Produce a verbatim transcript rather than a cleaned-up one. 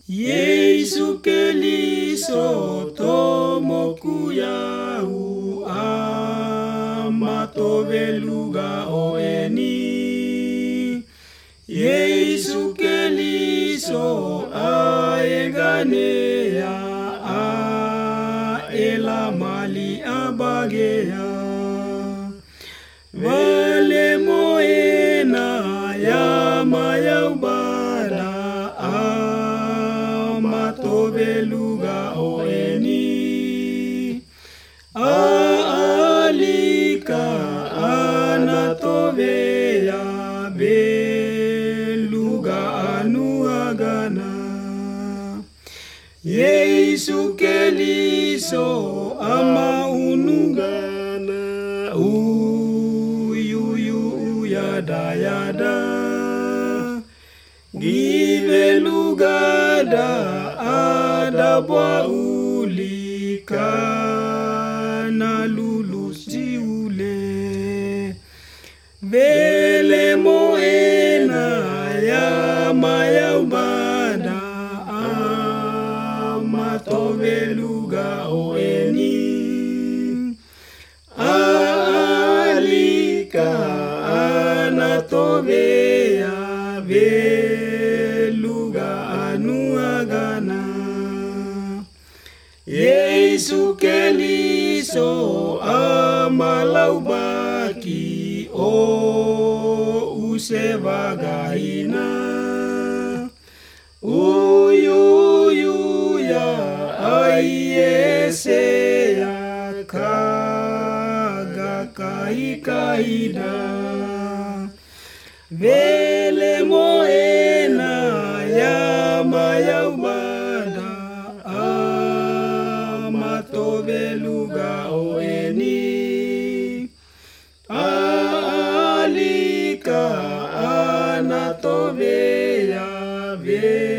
Yesu Keliso tomoku yahu amatoveluga oeni. Yesu Keliso aeganea a elamali abagea. Vale moena ya mayaubada amatoveluga oeni. Aalika anatovea beluga anuagana. Yesu Keliso ama unugana uyuyu yada yada. Givelugada adabwa ulika na lulusiule. Vele moena ya mayaubada amatoveluga oeni. Alika anatovea veluga anuagana. Yesu Keliso amalaubaki o usevagaina. Uyuyu ya aiesea kaga kaikaida. Vele moena ya mayaubada amatoveluga oeni. Alika anatovea ve